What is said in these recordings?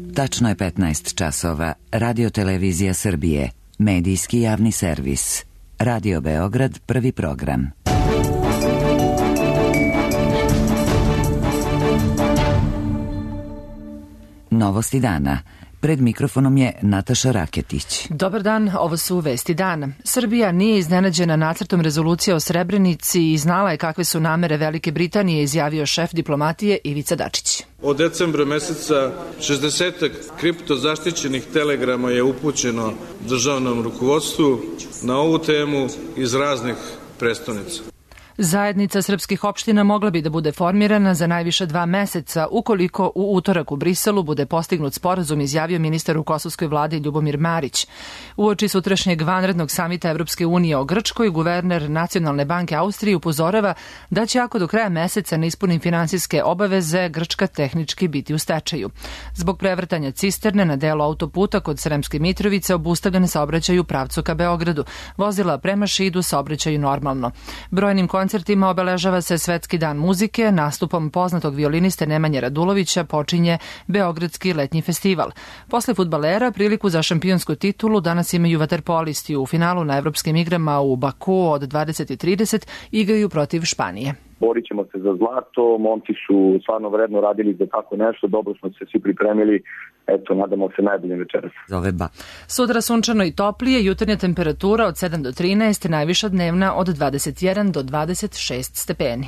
Tačno je 15 časova. Radio Televizija Srbije. Medijski javni servis. Radio Beograd, prvi program. Novosti dana. Pred mikrofonom je Nataša Raketić. Dobar dan, ovo su vesti dana. Srbija nije iznenađena nacrtom rezolucije o Srebrenici i znala je kakve su namere Velike Britanije, izjavio šef diplomatije Ivica Dačić. Od decembra meseca 60 kriptozaštićenih telegrama je upućeno državnom rukovodstvu na ovu temu iz raznih prestonica. Zajednica srpskih opština mogla bi da bude formirana za najviše 2 meseca ukoliko u utorak u Briselu bude postignut sporazum, izjavio ministar u kosovskoj vladi Ljubomir Marić. Uoči sutrašnjeg vanrednog samita Evropske unije o Grčkoj, guverner Nacionalne banke Austrije upozorava da će ako do kraja meseca ne ispuni finansijske obaveze, Grčka tehnički biti u stečaju. Zbog prevrtanja cisterne na delu autoputa kod Sremske Mitrovice obustavljene saobraćaju u pravcu ka Beogradu. Vozila prema Šidu saobraćaju normalno. Brojnim koncertima obeležava se Svetski dan muzike. Nastupom poznatog violiniste Nemanje Radulovića počinje Beogradski letnji festival. Posle fudbalera priliku za šampionsku titulu danas imaju vaterpolisti. U finalu na Evropskim igrama u Baku od 20:30 igraju protiv Španije. Borit ćemo se za zlato, momci su stvarno vredno radili za tako nešto, dobro smo se svi pripremili, eto, nadamo se najbolje večeras. Sutra sunčano i toplije, jutarnja temperatura od 7 do 13, najviša dnevna od 21 do 26 stepeni.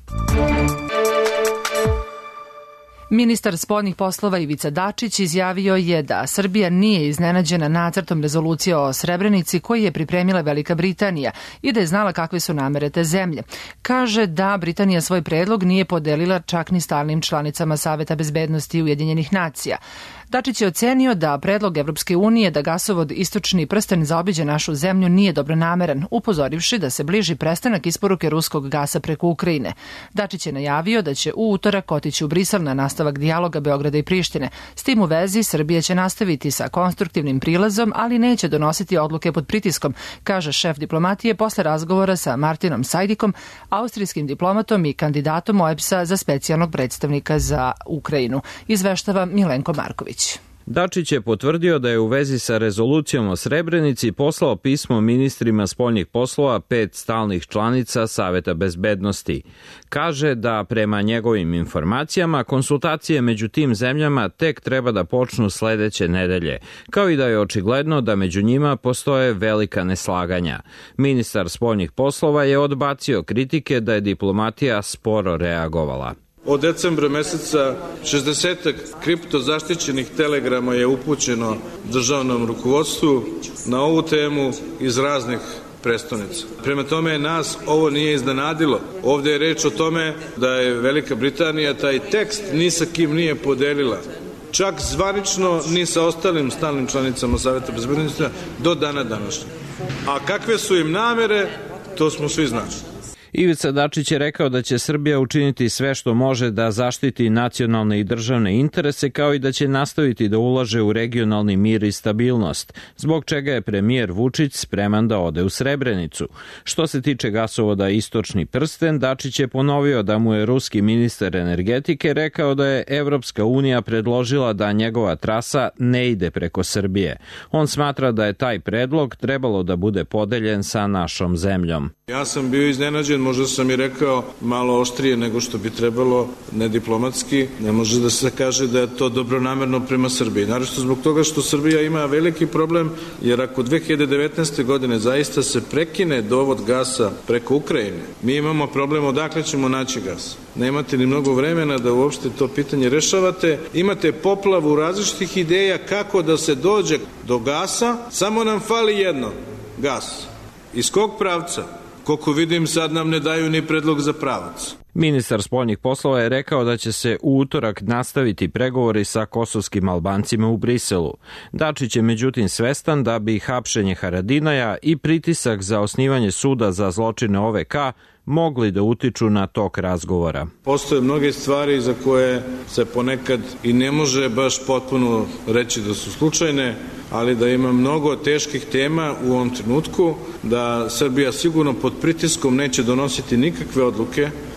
Ministar spoljnih poslova Ivica Dačić izjavio je da Srbija nije iznenađena nacrtom rezolucije o Srebrenici koji je pripremila Velika Britanija i da je znala kakve su namere te zemlje. Kaže da Britanija svoj predlog nije podelila čak ni stalnim članicama Saveta bezbednosti Ujedinjenih nacija. Dačić je ocenio da predlog Evropske unije da gasovod Istočni prsten zaobiđe našu zemlju nije dobronameran, upozorivši da se bliži prestanak isporuke ruskog gasa preko Ukrajine. Dačić je najavio da će u utorak otići u Brisel na nastavak dijaloga Beograda i Prištine. S tim u vezi Srbija će nastaviti sa konstruktivnim prilazom, ali neće donositi odluke pod pritiskom, kaže šef diplomatije posle razgovora sa Martinom Sajdikom, austrijskim diplomatom i kandidatom OEBS-a za specijalnog predstavnika za Ukrajinu. Izveštava Milenko Marković. Dačić je potvrdio da je u vezi sa rezolucijom o Srebrenici poslao pismo ministrima spoljnih poslova 5 stalnih članica Saveta bezbednosti. Kaže da prema njegovim informacijama konsultacije među tim zemljama tek treba da počnu sledeće nedelje, kao i da je očigledno da među njima postoje velika neslaganja. Ministar spoljnih poslova je odbacio kritike da je diplomatija sporo reagovala. Od decembra meseca 60 kriptozaštićenih telegrama je upućeno državnom rukovodstvu na ovu temu iz raznih prestonica. Prema tome, nas ovo nije iznenadilo. Ovdje je reč o tome da je Velika Britanija taj tekst ni sa kim nije podelila. Čak zvanično ni sa ostalim stalnim članicama Saveta bezbednosti do dana današnjeg. A kakve su im namere, to smo svi znali. Ivica Dačić je rekao da će Srbija učiniti sve što može da zaštiti nacionalne i državne interese, kao i da će nastaviti da ulaže u regionalni mir i stabilnost, zbog čega je premijer Vučić spreman da ode u Srebrenicu. Što se tiče gasovoda Istočni prsten, Dačić je ponovio da mu je ruski ministar energetike rekao da je Evropska unija predložila da njegova trasa ne ide preko Srbije. On smatra da je taj predlog trebalo da bude podeljen sa našom zemljom. Ja sam bio iznenađen, možda sam i rekao malo oštrije nego što bi trebalo, nediplomatski. Ne može da se kaže da je to dobronamerno prema Srbiji. Naravno zbog toga što Srbija ima veliki problem, jer ako 2019. godine zaista se prekine dovod gasa preko Ukrajine, mi imamo problem odakle ćemo naći gas. Nemate ni mnogo vremena da uopšte to pitanje rešavate. Imate poplavu različitih ideja kako da se dođe do gasa, samo nam fali jedno, gas. Iz kog pravca? Koliko vidim, sad nam ne daju ni predlog za pravac. Ministar spoljnih poslova je rekao da će se u utorak nastaviti pregovori sa kosovskim Albancima u Briselu. Dačić je međutim svestan da bi hapšenje Haradinaja i pritisak za osnivanje suda za zločine OVK mogli da utiču na tok razgovora. Postoje mnoge stvari za koje se ponekad i ne može baš potpuno reći da su slučajne, ali da ima mnogo teških tema u ovom trenutku, da Srbija sigurno pod pritiskom neće donositi nikakve odluke,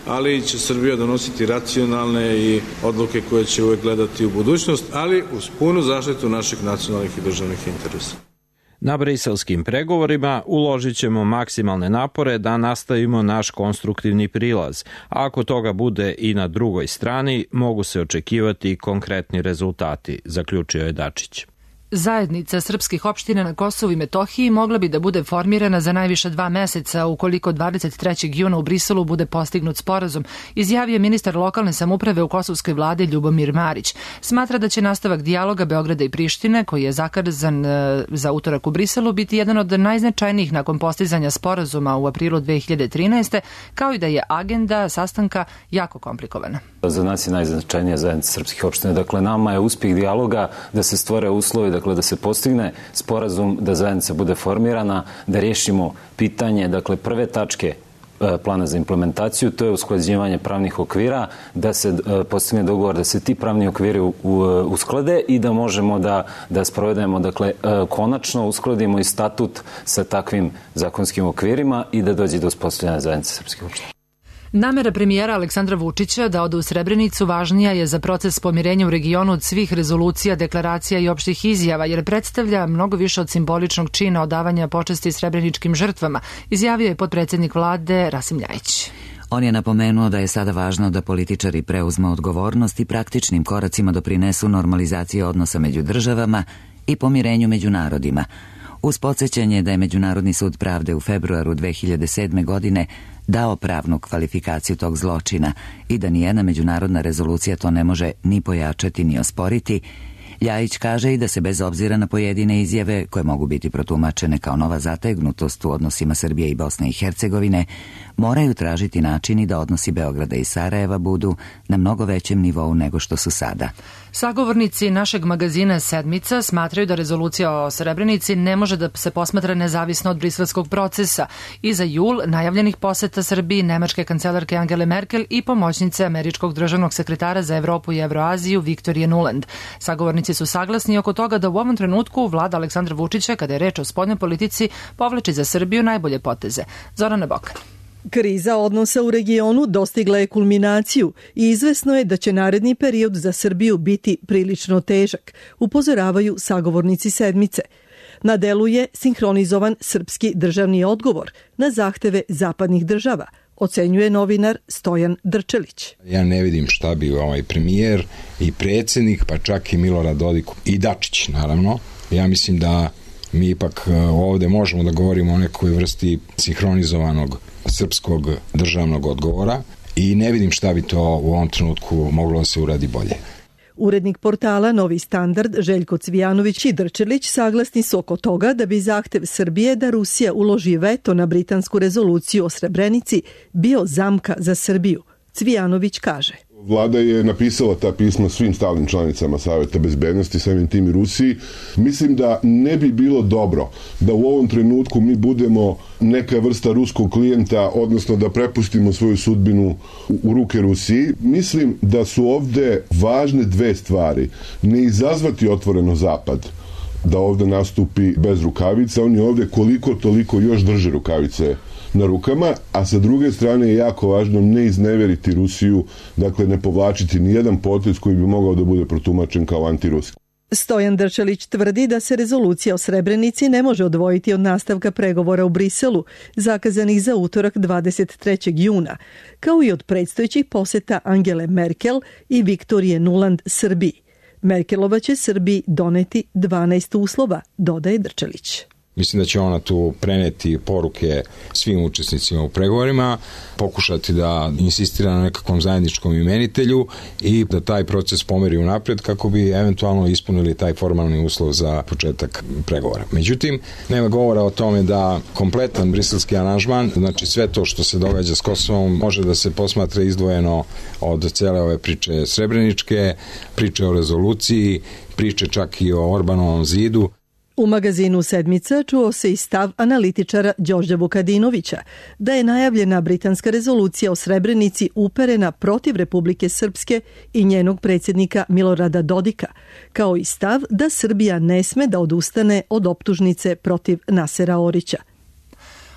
ali će Srbija donositi racionalne i odluke koje će uvek gledati u budućnost, ali uz punu zaštitu naših nacionalnih i državnih interesa. Na briselskim pregovorima uložit ćemo maksimalne napore da nastavimo naš konstruktivni prilaz, a ako toga bude i na drugoj strani, mogu se očekivati konkretni rezultati, zaključio je Dačić. Zajednica srpskih opština na Kosovu i Metohiji mogla bi da bude formirana za najviše 2 meseca ukoliko 23. juna u Briselu bude postignut sporazum, izjavio ministar lokalne samouprave u kosovskoj vladi Ljubomir Marić. Smatra da će nastavak dijaloga Beograda i Prištine, koji je zakazan za utorak u Briselu, biti jedan od najznačajnijih nakon postizanja sporazuma u aprilu 2013. kao i da je agenda sastanka jako komplikovana. Za nas je najznačajnija zajednica srpskih opština. Dakle, nama je uspjeh dijaloga da se stvore uslovi, dakle, da se postigne sporazum, da zajednica bude formirana, da riješimo pitanje, dakle, prve tačke plana za implementaciju, to je usklađivanje pravnih okvira, da se postigne dogovor da se ti pravni okviri usklade i da možemo da sprovedemo, dakle, konačno uskladimo i statut sa takvim zakonskim okvirima i da dođe do uspostavljanja zajednice srpskih opština. Namera premijera Aleksandra Vučića da ode u Srebrenicu važnija je za proces pomirenja u regionu od svih rezolucija, deklaracija i opštih izjava, jer predstavlja mnogo više od simboličnog čina odavanja počasti srebreničkim žrtvama, izjavio je potpredsjednik vlade Rasim Ljajić. On je napomenuo da je sada važno da političari preuzmu odgovornost i praktičnim koracima doprinesu normalizaciji odnosa među državama i pomirenju među narodima. Uz podsjećanje da je Međunarodni sud pravde u februaru 2007. godine dao pravnu kvalifikaciju tog zločina i da nijedna međunarodna rezolucija to ne može ni pojačati ni osporiti, Ljajić kaže i da se bez obzira na pojedine izjave, koje mogu biti protumačene kao nova zategnutost u odnosima Srbije i Bosne i Hercegovine, moraju tražiti načini da odnosi Beograda i Sarajeva budu na mnogo većem nivou nego što su sada. Sagovornici našeg magazina Sedmica smatraju da rezolucija o Srebrenici ne može da se posmatra nezavisno od briselskog procesa i za jul najavljenih poseta Srbiji nemačke kancelarke Angele Merkel i pomoćnice američkog državnog sekretara za Evropu i Evroaziju Viktorije Nuland. Sagovornici su saglasni oko toga da u ovom trenutku vlada Aleksandra Vučića, kada je reč o spoljnoj politici, povlači za Srbiju najbolje poteze. Zorana Bokan. Kriza odnosa u regionu dostigla je kulminaciju i izvesno je da će naredni period za Srbiju biti prilično težak, upozoravaju sagovornici Sedmice. Na delu je sinhronizovan srpski državni odgovor na zahteve zapadnih država, ocenjuje novinar Stojan Drčelić. Ja ne vidim šta bi premijer i predsjednik, pa čak i Milorad Dodik i Dačić, naravno. Ja mislim da mi ipak ovde možemo da govorimo o nekoj vrsti sinhronizovanog srpskog državnog odgovora i ne vidim šta bi to u ovom trenutku moglo da se uradi bolje. Urednik portala Novi standard Željko Cvijanović i Drčelić saglasni su oko toga da bi zahtev Srbije da Rusija uloži veto na britansku rezoluciju o Srebrenici bio zamka za Srbiju. Cvijanović kaže: Vlada je napisala ta pisma svim stalnim članicama Saveta bezbednosti, samim tim i Rusiji. Mislim da ne bi bilo dobro da u ovom trenutku mi budemo neka vrsta ruskog klijenta, odnosno da prepustimo svoju sudbinu u ruke Rusiji. Mislim da su ovde važne dve stvari. Ne izazvati otvoreno Zapad da ovde nastupi bez rukavica. Oni ovde koliko toliko još drže rukavice na rukama, a sa druge strane je jako važno ne izneveriti Rusiju, dakle ne povlačiti nijedan potez koji bi mogao da bude protumačen kao antiruski. Stojan Drčelić tvrdi da se rezolucija o Srebrenici ne može odvojiti od nastavka pregovora u Briselu, zakazanih za utorak 23. juna, kao i od predstojećih poseta Angele Merkel i Viktorije Nuland Srbiji. Merkelova će Srbiji doneti 12 uslova, dodaje Drčelić. Mislim da će ona tu preneti poruke svim učesnicima u pregovorima, pokušati da insistira na nekakvom zajedničkom imenitelju i da taj proces pomeri unapred kako bi eventualno ispunili taj formalni uslov za početak pregovora. Međutim, nema govora o tome da kompletan briselski aranžman, znači sve to što se događa s Kosovom, može da se posmatra izdvojeno od cele ove priče srebreničke, priče o rezoluciji, priče čak i o Orbanovom zidu. U magazinu Sedmica čuo se i stav analitičara Đorđa Vukadinovića da je najavljena britanska rezolucija o Srebrenici uperena protiv Republike Srpske i njenog predsjednika Milorada Dodika, kao i stav da Srbija ne sme da odustane od optužnice protiv Nasera Orića.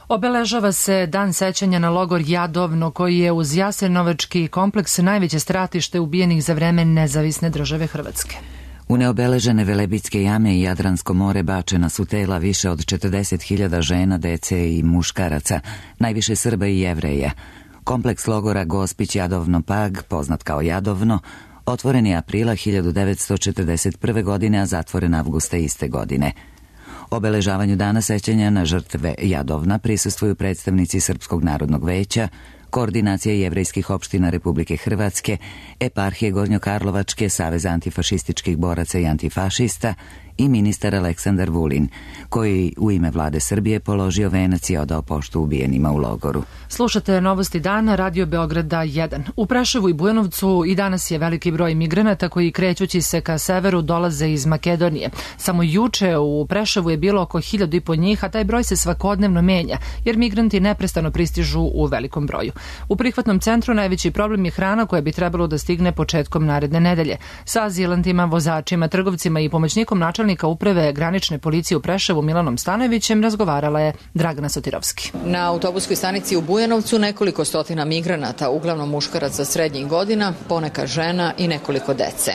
Obeležava se dan sećanja na logor Jadovno, koji je uz Jasenovački kompleks najveće stratište ubijenih za vreme nezavisne države Hrvatske. U neobeležene Velebitske jame i Jadransko more bačena su tela više od 40.000 žena, dece i muškaraca, najviše Srba i Jevreja. Kompleks logora Gospić Jadovno Pag, poznat kao Jadovno, otvoren je aprila 1941. godine, a zatvoren avgusta iste godine. Obeležavanju dana sećanja na žrtve Jadovna prisustvuju predstavnici Srpskog narodnog veća, Koordinacije jevrejskih opština Republike Hrvatske, Eparhije Gornjokarlovačke, Saveza antifašističkih boraca i antifašista i ministar Aleksandar Vulin, koji u ime vlade Srbije položio venac i odao poštu ubijenima u logoru. Slušate Novosti dana, Radio Beograda 1. U Preševu i Bujanovcu i danas je veliki broj migranata koji krećući se ka severu dolaze iz Makedonije. Samo juče u Preševu je bilo oko 1.500 njih, a taj broj se svakodnevno menja, jer migranti neprestano pristižu u velikom broju. U prihvatnom centru najveći problem je hrana koja bi trebalo da stigne početkom naredne nedelje. Sa azilantima, vozačima, trgovcima i pomoćnikom načelnika uprave granične policije u Preševu Milanom Stanojevićem razgovarala je Dragana Sotirovski. Na autobuskoj stanici u Bujanovcu nekoliko stotina migranata, uglavnom muškaraca srednjih godina, poneka žena i nekoliko dece.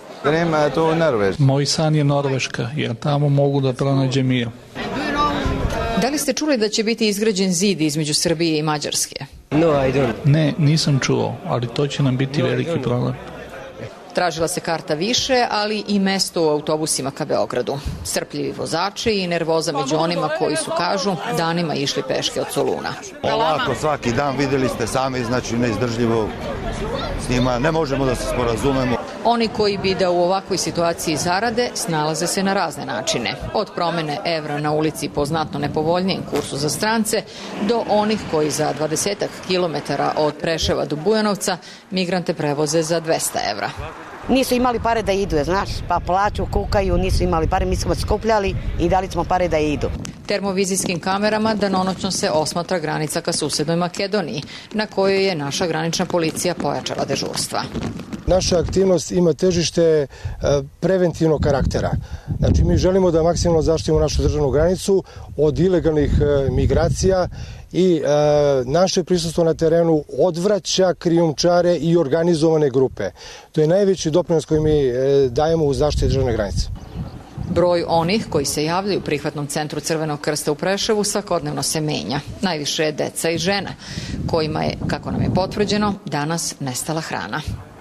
Moj san je Norveška, jer tamo mogu da pronađem mir. Da li ste čuli da će biti izgrađen zid između Srbije i Mađarske? Ne, nisam čuo, ali to će nam biti veliki problem. Tražila se karta više, ali i mesto u autobusima ka Beogradu. Strpljivi vozači i nervoza među onima koji su, kažu, danima išli peške od Soluna. Ovako svaki dan, videli ste sami, znači neizdržljivo s njima, ne možemo da se sporazumemo. Oni koji bi da u ovakvoj situaciji zarade, snalaze se na razne načine. Od promene evra na ulici po znatno nepovoljnijem kursu za strance, do onih koji za 20 kilometara od Preševa do Bujanovca migrante prevoze za 200 evra. Nisu imali pare da idu, znaš, pa plaću, kukaju, nisu imali pare, mi smo skupljali i dali smo pare da idu. Termovizijskim kamerama danonoćno se osmatra granica ka susednoj Makedoniji, na kojoj je naša granična policija pojačala dežurstva. Naša aktivnost ima težište preventivnog karaktera. Znači, mi želimo da maksimalno zaštitimo našu državnu granicu od ilegalnih migracija i naše prisustvo na terenu odvraća krijumčare i organizovane grupe. To je najveći doprinos koji mi dajemo u zaštiti državne granice. Broj onih koji se javljaju u prihvatnom centru Crvenog krsta u Preševu svakodnevno se menja. Najviše je deca i žena, kojima je, kako nam je potvrđeno, danas nestala hrana.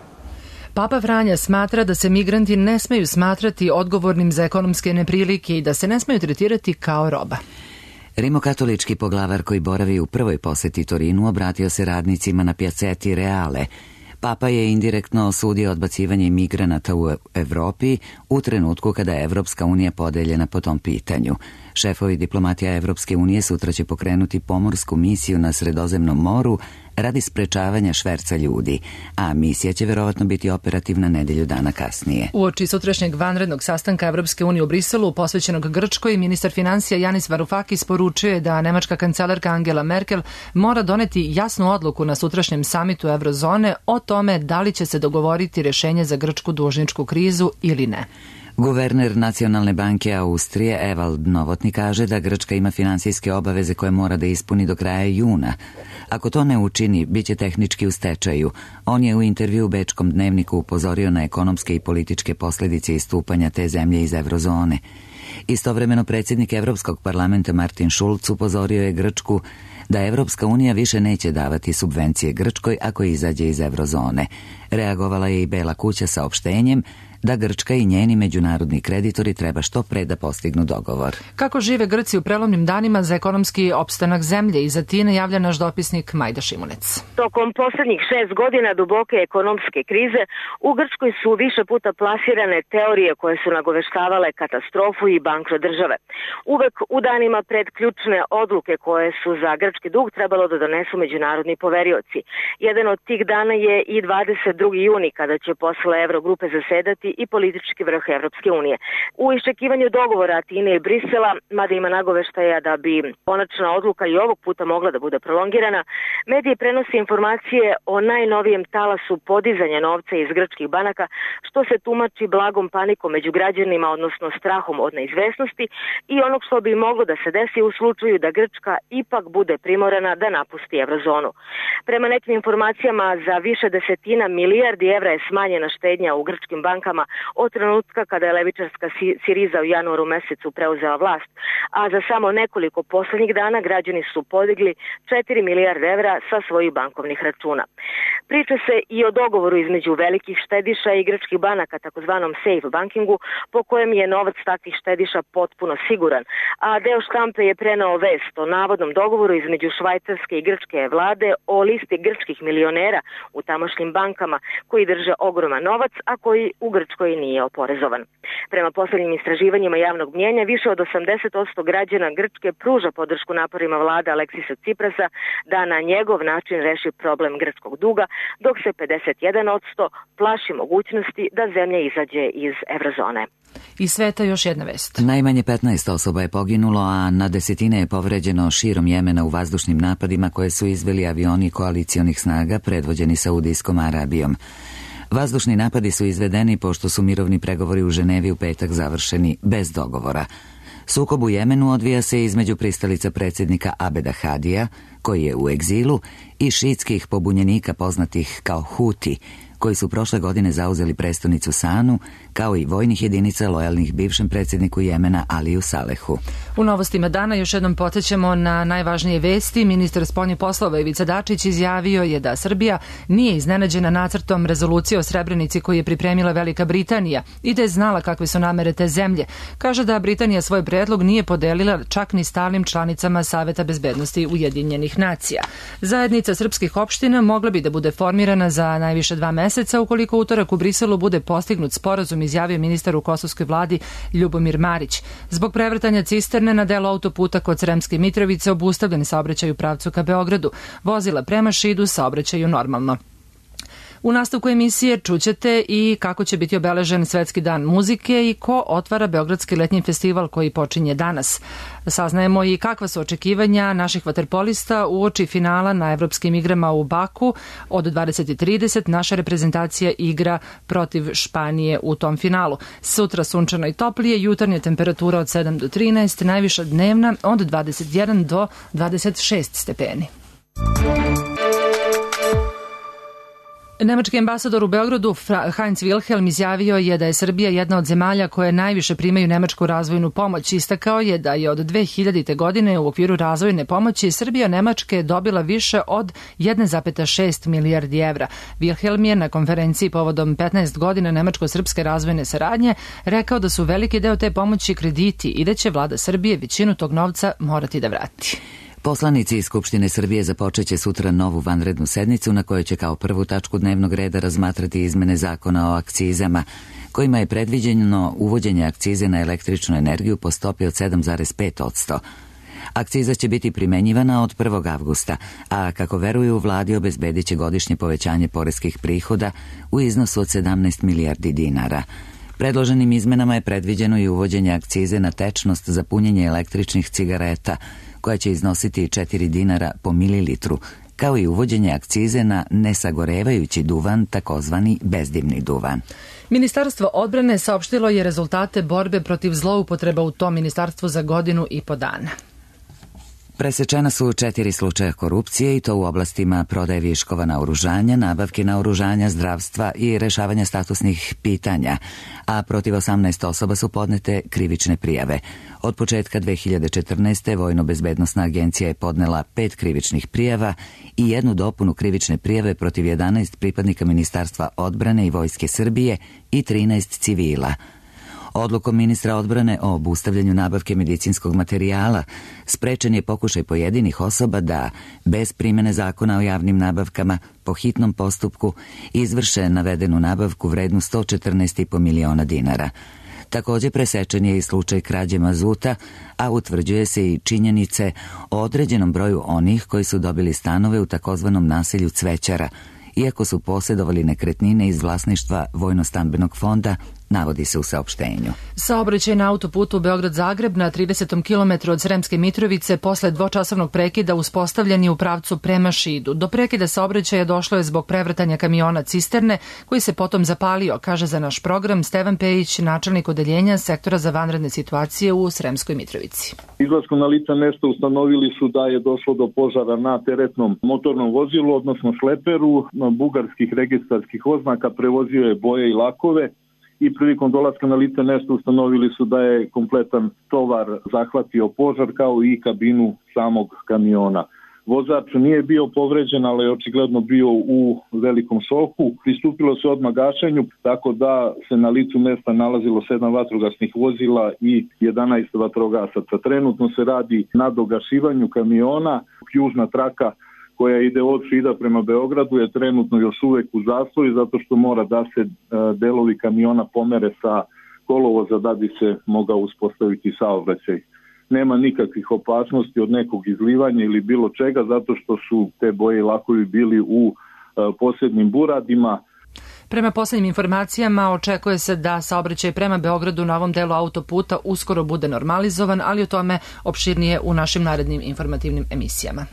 Papa Franja smatra da se migranti ne smeju smatrati odgovornim za ekonomske neprilike i da se ne smeju tretirati kao roba. Rimokatolički poglavar koji boravi u prvoj poseti Torinu obratio se radnicima na pjaceti Reale. Papa je indirektno osudio odbacivanje migranata u Evropi u trenutku kada je Evropska unija podeljena po tom pitanju. Šefovi diplomatija Evropske unije sutra će pokrenuti pomorsku misiju na Sredozemnom moru radi sprečavanja šverca ljudi, a misija će verovatno biti operativna nedelju dana kasnije. Uoči sutrašnjeg vanrednog sastanka Evropske unije u Briselu, posvećenog Grčkoj, ministar financija Janis Varoufakis poručuje da nemačka kancelarka Angela Merkel mora doneti jasnu odluku na sutrašnjem samitu Eurozone o tome da li će se dogovoriti rješenje za grčku dužničku krizu ili ne. Guverner Nacionalne banke Austrije Evald Novotny kaže da Grčka ima finansijske obaveze koje mora da ispuni do kraja juna. Ako to ne učini, bit će tehnički u stečaju. On je u intervju u Bečkom dnevniku upozorio na ekonomske i političke posljedice istupanja te zemlje iz Eurozone. Istovremeno predsjednik Evropskog parlamenta Martin Schulz upozorio je Grčku da Evropska unija više neće davati subvencije Grčkoj ako izađe iz Eurozone. Reagovala je i Bela kuća saopštenjem da Grčka i njeni međunarodni kreditori treba što pre da postignu dogovor. Kako žive Grci u prelomnim danima za ekonomski opstanak zemlje? Iz Atine javlja naš dopisnik Majda Šimunec. Tokom posljednjih 6 godina duboke ekonomske krize u Grčkoj su više puta plasirane teorije koje su nagoveštavale katastrofu i bankrot države. Uvek u danima pred ključne odluke koje su za grčki dug trebalo da donesu međunarodni poverioci. Jedan od tih dana je i 22. juni kada će posle Eurogrupe zasedati i politički vrh Evropske unije. U iščekivanju dogovora Atine i Brisela, mada ima nagoveštaja da bi konačna odluka i ovog puta mogla da bude prolongirana, mediji prenose informacije o najnovijem talasu podizanja novca iz grčkih banaka, što se tumači blagom panikom među građanima, odnosno strahom od neizvesnosti i onog što bi moglo da se desi u slučaju da Grčka ipak bude primorana da napusti eurozonu. Prema nekim informacijama, za više desetina milijardi evra je smanjena štednja u grčkim bankama od trenutka kada je levičarska Siriza u januaru mesecu preuzela vlast, a za samo nekoliko poslednjih dana građani su podigli 4 milijarde evra sa svojih bankovnih računa. Priča se i o dogovoru između velikih štediša i grčkih banaka, takozvanom safe bankingu, po kojem je novac takvih štediša potpuno siguran, a deo štampe je preneo vest o navodnom dogovoru između švajcarske i grčke vlade o listi grčkih milionera u tamošnjim bankama koji drže ogroman novac, a koji u Grčkoj nije oporezovan. Prema poslednjim istraživanjima javnog mnjenja, više od 80% građana Grčke pruža podršku naporima vlada Aleksisa Ciprasa da na njegov način reši problem grčkog duga, dok se 51% plaši mogućnosti da zemlja izađe iz eurozone. Iz sveta još jedna vest. Najmanje 15 osoba je poginulo, a na desetine je povređeno širom Jemena u vazdušnim napadima koje su izveli avioni koalicijonih snaga predvođeni Saudijskom Arabijom. Vazdušni napadi su izvedeni pošto su mirovni pregovori u Ženevi u petak završeni bez dogovora. Sukob u Jemenu odvija se između pristalica predsjednika Abeda Hadija, koji je u egzilu, i šiitskih pobunjenika poznatih kao Huti, koji su prošle godine zauzeli prestonicu Sanu, kao i vojnih jedinica lojalnih bivšem predsjedniku Jemena Aliju Salehu. U novostima dana još jednom podsjećamo na najvažnije vesti. Ministar spoljnih poslova Ivica Dačić izjavio je da Srbija nije iznenađena nacrtom rezolucije o Srebrenici koju je pripremila Velika Britanija i da je znala kakve su namere te zemlje. Kaže da Britanija svoj predlog nije podelila čak ni stalnim članicama Saveta bezbednosti Ujedinjenih nacija. Zajednica srpskih opština mogla bi da bude formirana za najviše 2 meseca ukoliko utorak u Briselu bude postignut sporazum, izjavio ministar u kosovskoj vladi Ljubomir Marić. Zbog prevrtanja cisterne na delu autoputa kod Sremske Mitrovice obustavljen saobraćaj u pravcu ka Beogradu. Vozila prema Šidu saobraćaju normalno. U nastavku emisije čućete i kako će biti obeležen Svetski dan muzike i ko otvara Beogradski letnji festival koji počinje danas. Saznajemo i kakva su očekivanja naših vaterpolista uoči finala na Evropskim igrama u Baku. Od 20:30 naša reprezentacija igra protiv Španije u tom finalu. Sutra sunčano i toplije, jutarnja temperatura od 7 do 13, najviša dnevna od 21 do 26 stepeni. Nemački ambasador u Beogradu Heinz Wilhelm izjavio je da je Srbija jedna od zemalja koje najviše primaju nemačku razvojnu pomoć. Istakao je da je od 2000. godine u okviru razvojne pomoći Srbija Nemačke dobila više od 1,6 milijardi evra. Wilhelm je na konferenciji povodom 15 godina nemačko-srpske razvojne saradnje rekao da su veliki deo te pomoći krediti i da će vlada Srbije većinu tog novca morati da vrati. Poslanici iz Skupštine Srbije započeće sutra novu vanrednu sednicu na kojoj će kao prvu tačku dnevnog reda razmatrati izmene zakona o akcizama, kojima je predviđeno uvođenje akcize na električnu energiju po stopi od 7,5%. Akciza će biti primenjivana od 1. avgusta, a kako veruju u vladi obezbedit će godišnje povećanje poreskih prihoda u iznosu od 17 milijardi dinara. Predloženim izmenama je predviđeno i uvođenje akcize na tečnost za punjenje električnih cigareta, koja će iznositi 4 dinara po mililitru, kao i uvođenje akcize na nesagorevajući duvan, takozvani bezdimni duvan. Ministarstvo odbrane saopštilo je rezultate borbe protiv zloupotreba u tom ministarstvu za 1,5 dana. Presečena su 4 slučaja korupcije i to u oblastima prodaje viškova naoružanja, nabavke naoružanja, zdravstva i rešavanja statusnih pitanja, a protiv 18 osoba su podnete krivične prijave. Od početka 2014. Vojno-bezbednosna agencija je podnela 5 krivičnih prijava i 1 dopunu krivične prijave protiv 11 pripadnika Ministarstva odbrane i Vojske Srbije i 13 civila. Odlukom ministra odbrane o obustavljanju nabavke medicinskog materijala sprečen je pokušaj pojedinih osoba da, bez primene zakona o javnim nabavkama, po hitnom postupku izvrše navedenu nabavku vrednu 114,5 miliona dinara. Također presečen je i slučaj krađe mazuta, a utvrđuje se i činjenice o određenom broju onih koji su dobili stanove u takozvanom naselju Cvećara, iako su posjedovali nekretnine iz vlasništva Vojno-stambenog fonda navodi se u saopštenju. Saobraćaj na autoputu Beograd-Zagreb na 30. kilometru od Sremske Mitrovice posle dvočasovnog prekida uspostavljen je u pravcu prema Šidu. Do prekida saobraćaja došlo je zbog prevrtanja kamiona cisterne koji se potom zapalio, kaže za naš program Stevan Pejić, načelnik odeljenja sektora za vanredne situacije u Sremskoj Mitrovici. Izlaskom na lice mesta ustanovili su da je došlo do požara na teretnom motornom vozilu, odnosno šleperu bugarskih registarskih oznaka, prevozio je boje i lakove i prilikom dolaska na lice mesta ustanovili su da je kompletan tovar zahvatio požar kao i kabinu samog kamiona. Vozač nije bio povređen, ali je očigledno bio u velikom šoku. Pristupilo se odmah gašenju, tako da se na licu mesta nalazilo 7 vatrogasnih vozila i 11 vatrogasaca. Trenutno se radi na dogašivanju kamiona. Južna traka koja ide od Šida prema Beogradu je trenutno još uvek u zastoju zato što mora da se delovi kamiona pomere sa kolovoza da bi se mogao uspostaviti saobraćaj. Nema nikakvih opasnosti od nekog izlivanja ili bilo čega zato što su te boje i lakovi bili u posebnim buradima. Prema poslednjim informacijama očekuje se da saobraćaj prema Beogradu na ovom delu autoputa uskoro bude normalizovan, ali o tome opširnije u našim narednim informativnim emisijama.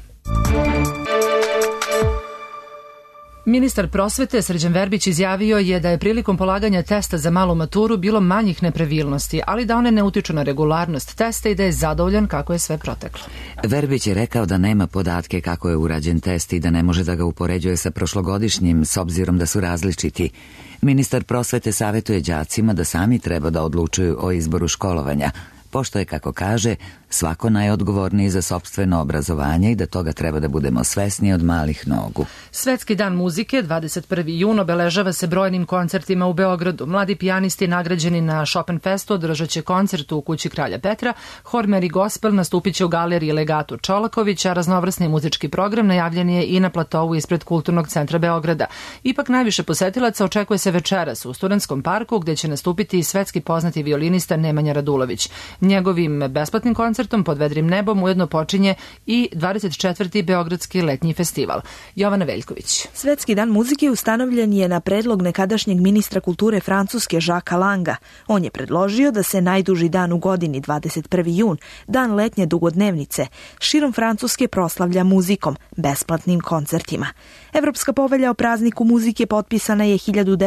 Ministar prosvete Srđan Verbić izjavio je da je prilikom polaganja testa za malu maturu bilo manjih nepravilnosti, ali da one ne utiču na regularnost testa i da je zadovoljan kako je sve proteklo. Verbić je rekao da nema podatke kako je urađen test i da ne može da ga upoređuje sa prošlogodišnjim s obzirom da su različiti. Ministar prosvete savetuje đacima da sami treba da odlučuju o izboru školovanja, pošto je, kako kaže, svako najodgovorniji za sopstveno obrazovanje i da toga treba da budemo svesni od malih nogu. Svetski dan muzike, 21. jun, obeležava se brojnim koncertima u Beogradu. Mladi pijanisti nagrađeni na Chopin-festu održat će koncert u Kući Kralja Petra, hor Mary Gospel nastupit će u galeriji Legatu Čolakovića, a raznovrsni muzički program najavljen je i na platovu ispred Kulturnog centra Beograda. Ipak najviše posetilaca očekuje se večeras u Studentskom parku, gde će nastupiti i svetski poznati violinista Nemanja Radulović. Njegovim besplatnim koncertom pod vedrim nebom ujedno počinje i 24. Beogradski letnji festival. Jovana Veljković. Svetski dan muzike ustanovljen je na predlog nekadašnjeg ministra kulture Francuske Jacquesa Langa. On je predložio da se najduži dan u godini, 21. jun, dan letnje dugodnevnice, širom Francuske proslavlja muzikom, besplatnim koncertima. Evropska povelja o prazniku muzike potpisana je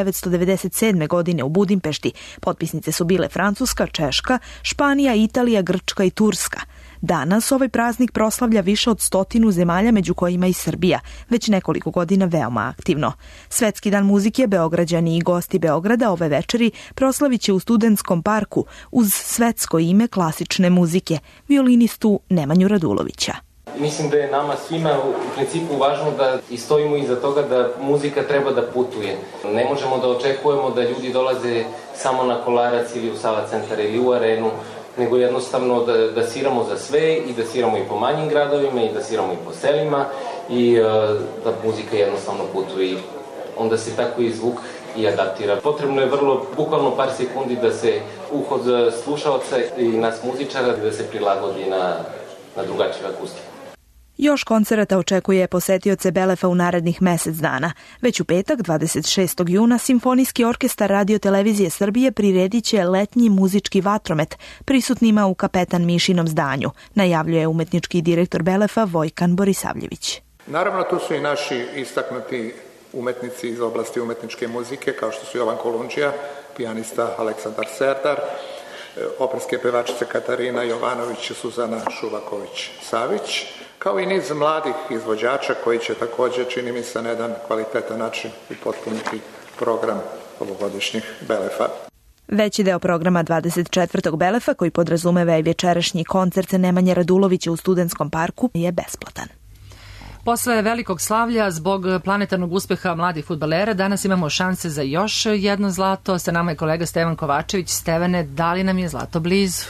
1997. godine u Budimpešti. Potpisnice su bile Francuska, Češka, Španija, Italija, Grčka i Turska. Danas ovaj praznik proslavlja više od 100 zemalja, među kojima i Srbija, već nekoliko godina veoma aktivno. Svetski dan muzike Beograđani i gosti Beograda ove večeri proslavit će u Studentskom parku uz svetsko ime klasične muzike, violinistu Nemanju Radulovića. Mislim da je nama svima u principu važno da i stojimo iza toga da muzika treba da putuje. Ne možemo da očekujemo da ljudi dolaze samo na Kolarac ili u Sava centar ili u Arenu, nego jednostavno da sviramo za sve i da sviramo i po manjim gradovima i da sviramo i po selima i da muzika jednostavno putuje. Onda se tako i zvuk i adaptira. Potrebno je vrlo, bukvalno par sekundi da se uho slušaoca i nas muzičara da se prilagodi na drugačiju akustiku. Još koncerata očekuje posetioce Belefa u narednih mesec dana. Već u petak, 26. juna, Simfonijski orkestar Radio Televizije Srbije priredit će letnji muzički vatromet prisutnima u Kapetan Mišinom zdanju, najavljuje umetnički direktor Belefa Vojkan Borisavljević. Naravno, tu su i naši istaknuti umetnici iz oblasti umetničke muzike, kao što su Jovan Kolundžija, pijanista Aleksandar Serdar, operske pevačice Katarina Jovanović i Suzana Šuvaković-Savić, kao i niz mladih izvođača koji će također, čini mi se, na jedan kvalitetan način upotpuniti program ovogodišnjih Belefa. Veći deo programa 24. Belefa, koji podrazumeva i večerašnji koncert Nemanje Radulovića u Studentskom parku, je besplatan. Posle velikog slavlja zbog planetarnog uspeha mladih fudbalera danas imamo šanse za još jedno zlato. Sa nama je kolega Stevan Kovačević. Stevane, da li nam je zlato blizu?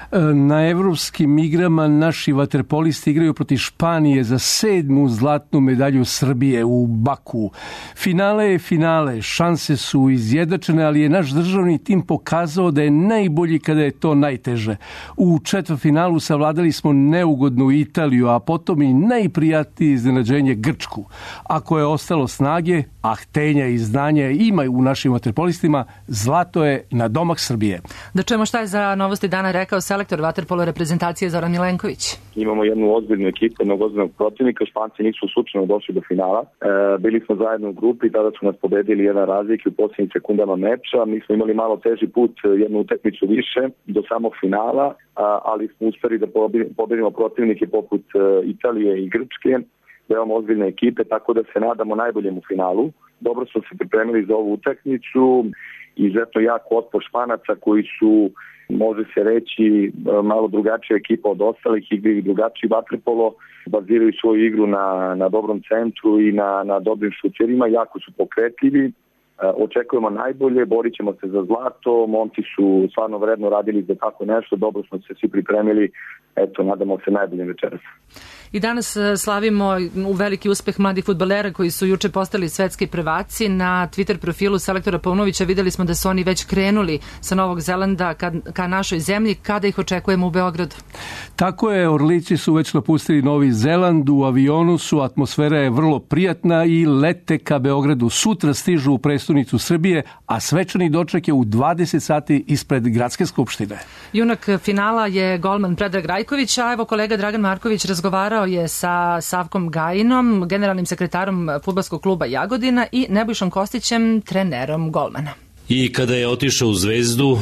Na evropskim igrama naši vaterpolisti igraju protiv Španije za 7. zlatnu medalju Srbije u Baku. Finale je finale, šanse su izjednačene, ali je naš državni tim pokazao da je najbolji kada je to najteže. U četvrtfinalu savladali smo neugodnu Italiju, a potom i najprijatnije iznenađenje Grčku. Ako je ostalo snage, a htenja i znanja ima u našim vaterpolistima, zlato je na domak Srbije. Da čujemo šta je za novosti dana rekao selektor vaterpolo reprezentacije Zoran Milenković. Imamo jednu ozbiljnu ekipu, jednog ozbiljnog protivnika. Španci nisu slučajno došli do finala. Bili smo zajedno u grupi, tada su nas pobedili jedan razlike u posljednjim sekundama meča. Mi smo imali malo teži put, jednu utakmicu više do samog finala, ali smo uspeli da pobedimo protivnike poput Italije i Grčke. Veoma ozbiljne ekipe, tako da se nadamo najboljem u finalu. Dobro smo se pripremili za ovu utakmicu. Izuzetno jak otpor Španaca koji su, može se reći, malo drugačija ekipa od ostalih, igraju drugačiji vaterpolo, baziraju svoju igru na dobrom centru i na dobrim šuterima, jako su pokretljivi. Očekujemo najbolje, borit ćemo se za zlato, momci su stvarno vredno radili za tako nešto, dobro smo se svi pripremili, eto, nadamo se najboljem večeras. I danas slavimo u veliki uspeh mladih fudbalera koji su juče postali svetski prvaci. Na Twitter profilu selektora Paunovića videli smo da su oni već krenuli sa Novog Zelanda ka našoj zemlji. Kada ih očekujemo u Beogradu? Tako je, orlici su već napustili Novi Zeland, u avionu su, atmosfera je vrlo prijatna i lete ka Beogradu. Sutra stižu u prestonicu Srbije, a svečani doček je u 20 sati ispred Gradske skupštine. Junak finala je golman Predrag Rajković, a evo kolega Dragan Marković razgovarao je sa Savkom Gajinom, generalnim sekretarom fudbalskog kluba Jagodina i Nebojšom Kostićem, trenerom golmana. I kada je otišao u Zvezdu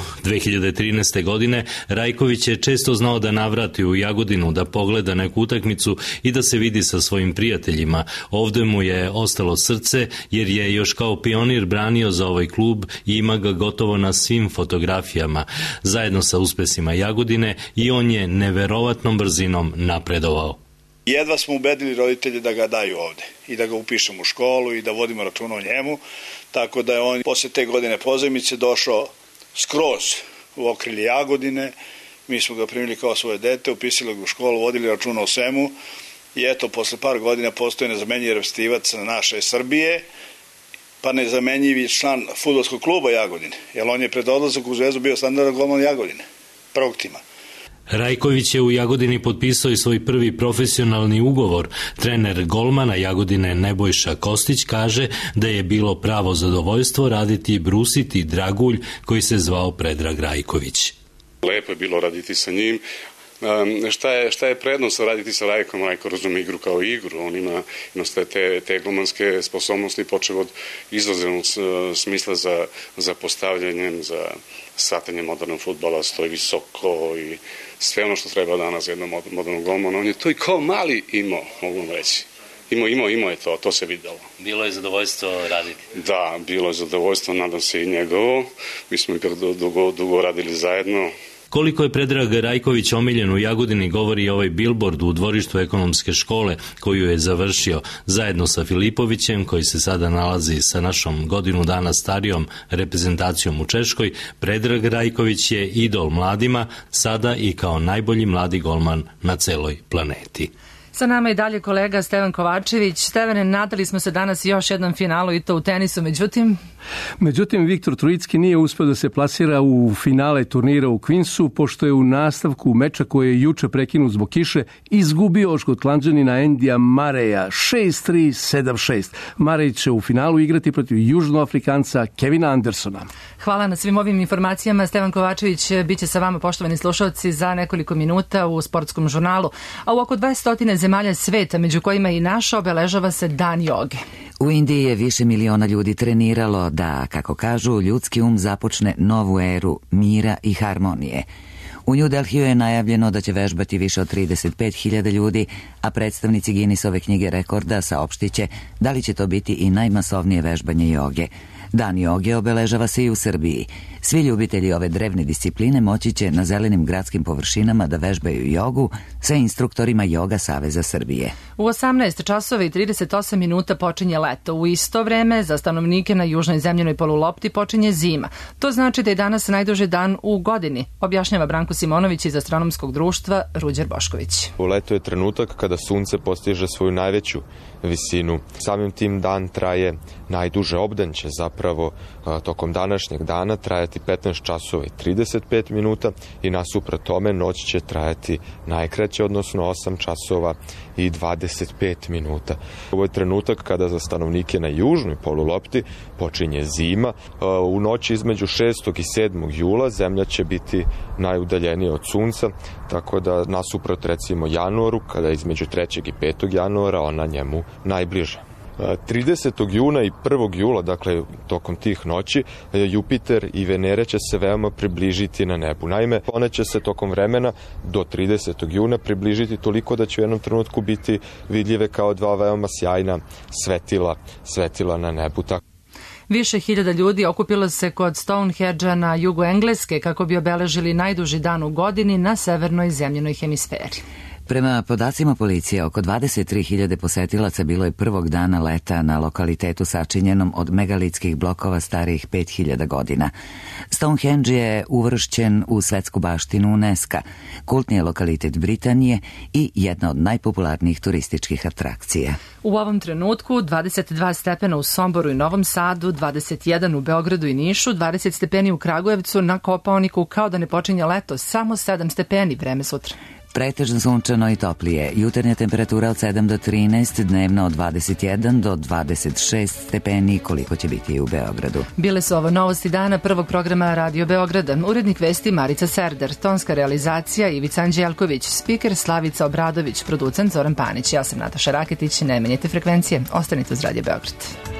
2013. godine, Rajković je često znao da navrati u Jagodinu, da pogleda neku utakmicu i da se vidi sa svojim prijateljima. Ovde mu je ostalo srce jer je još kao pionir branio za ovaj klub i ima ga gotovo na svim fotografijama. Zajedno sa uspesima Jagodine i on je neverovatnom brzinom napredovao. Jedva smo ubedili roditelje da ga daju ovde i da ga upišemo u školu i da vodimo računa o njemu, tako da je on posle te godine pozajmice došao skroz u okrilje Jagodine. Mi smo ga primili kao svoje dete, upisali ga u školu, vodili računa o svemu i eto, posle par godina postoje nezamenjivi reprezentativac naše Srbije, pa nezamenjivi član fudbalskog kluba Jagodine, jer on je pred odlazak u Zvezdu bio standardan golman Jagodine, prvog tima. Rajković je u Jagodini potpisao i svoj prvi profesionalni ugovor. Trener golmana Jagodine Nebojša Kostić kaže da je bilo pravo zadovoljstvo raditi i brusiti dragulj koji se zvao Predrag Rajković. Lepo je bilo raditi sa njim. Šta je prednost raditi sa Rajkom? Rajko razume igru kao igru, on ima te golmanske sposobnosti, počeo od izlazenog smisla za postavljanjem, za shvatanje modernog fudbala, stoji visoko i sve ono što treba danas jednom modernom golmanu. On je to i kao mali imao, mogu vam reći. Imao je to se videlo. Bilo je zadovoljstvo raditi? Da, bilo je zadovoljstvo, nadam se i njegovo. Mi smo dugo radili zajedno. Koliko je Predrag Rajković omiljen u Jagodini govori i ovaj bilbord u dvorištu ekonomske škole koju je završio zajedno sa Filipovićem koji se sada nalazi sa našom godinu dana starijom reprezentacijom u Češkoj. Predrag Rajković je idol mladima, sada i kao najbolji mladi golman na celoj planeti. Sa nama je dalje kolega Stevan Kovačević. Stevane, nadali smo se danas još jednom finalu i to u tenisu, Međutim, Viktor Trojicki nije uspeo da se plasira u finale turnira u Queensu, pošto je u nastavku meča koji je juče prekinut zbog kiše izgubio Škotlanđanina Endija Mareja 6-3, 7-6. Marej će u finalu igrati protiv Južnoafrikanca Kevina Andersona. Hvala na svim ovim informacijama. Stevan Kovačević biće sa vama, poštovani slušalci, za nekoliko minuta u sportskom žurnalu. A u oko 200 zemalja sveta, među kojima i naša, obeležava se Dan joge. U Indiji je više miliona ljudi treniralo da, kako kažu, ljudski započne novu eru mira i harmonije. U New Delhiju je najavljeno da će vežbati više od 35.000 ljudi, a predstavnici Guinnessove knjige rekorda saopštiće da li će to biti i najmasovnije vežbanje joge. Dan joge obeležava se i u Srbiji. Svi ljubitelji ove drevne discipline moći će na zelenim gradskim površinama da vežbaju jogu sa instruktorima Joga Saveza Srbije. U 18 časova i 38 minuta počinje leto. U isto vreme za stanovnike na južnoj zemljenoj polulopti počinje zima. To znači da je danas najduži dan u godini, objašnjava Branko Simonović iz Astronomskog društva Ruđer Bošković. Leto je trenutak kada sunce postiže svoju najveću visinu. Samim tim dan traje najduže, obdan će zapravo tokom današnjeg dana trajati 15 časova i 35 minuta i nasuprot tome noć će trajati najkraće, odnosno 8 časova i 25 minuta. Ovo je trenutak kada za stanovnike na južnoj polulopti počinje zima. U noći između 6. i 7. jula zemlja će biti najudaljenija od sunca, tako da nasuprot recimo januaru, kada je između 3. i 5. januara ona njemu najbliže. 30. juna i 1. jula, dakle tokom tih noći, Jupiter i Venere će se veoma približiti na nebu. Naime, one će se tokom vremena do 30. juna približiti toliko da će u jednom trenutku biti vidljive kao dva veoma sjajna svetila na nebu. Više hiljada ljudi okupilo se kod Stonehenge-a na jugu Engleske kako bi obeležili najduži dan u godini na severnoj zemljenoj hemisferi. Prema podacima policije, oko 23.000 posetilaca bilo je prvog dana leta na lokalitetu sačinjenom od megalitskih blokova starijih 5.000 godina. Stonehenge je uvršćen u svetsku baštinu UNESCO, kultni je lokalitet Britanije i jedna od najpopularnijih turističkih atrakcija. U ovom trenutku 22 stepena u Somboru i Novom Sadu, 21 u Beogradu i Nišu, 20 stepeni u Kragujevcu, na Kopaoniku kao da ne počinje leto, samo 7 stepeni, vreme sutra. Pretežno sunčano i toplije. Jutarnja temperatura od 7 do 13, dnevna od 21 do 26 stepeni, koliko će biti i u Beogradu. Bile su ovo novosti dana prvog programa Radio Beograda. Urednik vesti Marica Serder, tonska realizacija Ivica Anđelković, spiker Slavica Obradović, producent Zoran Panić. Ja sam Nataša Raketić, ne menjajte frekvencije, ostanite uz Radio Beograd.